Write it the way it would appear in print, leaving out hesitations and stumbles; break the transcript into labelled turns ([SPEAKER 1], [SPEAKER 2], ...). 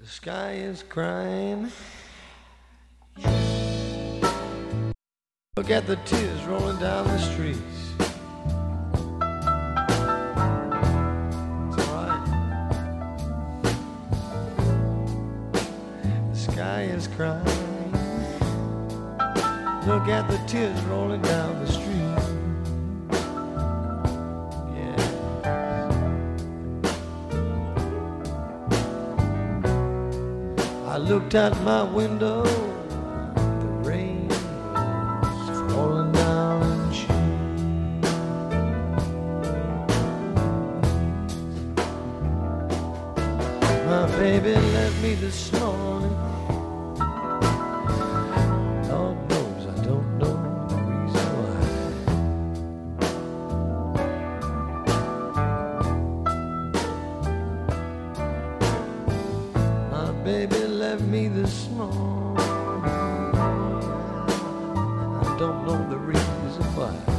[SPEAKER 1] The sky is crying. Look at the tears rolling down the streets. It's all right. The sky is crying. Look at the tears rolling down the street. I looked out my window, the rain was falling down in sheets. My baby left me this morning. Lord knows I don't know the reason why. My baby left me this morning. I don't know the reason why.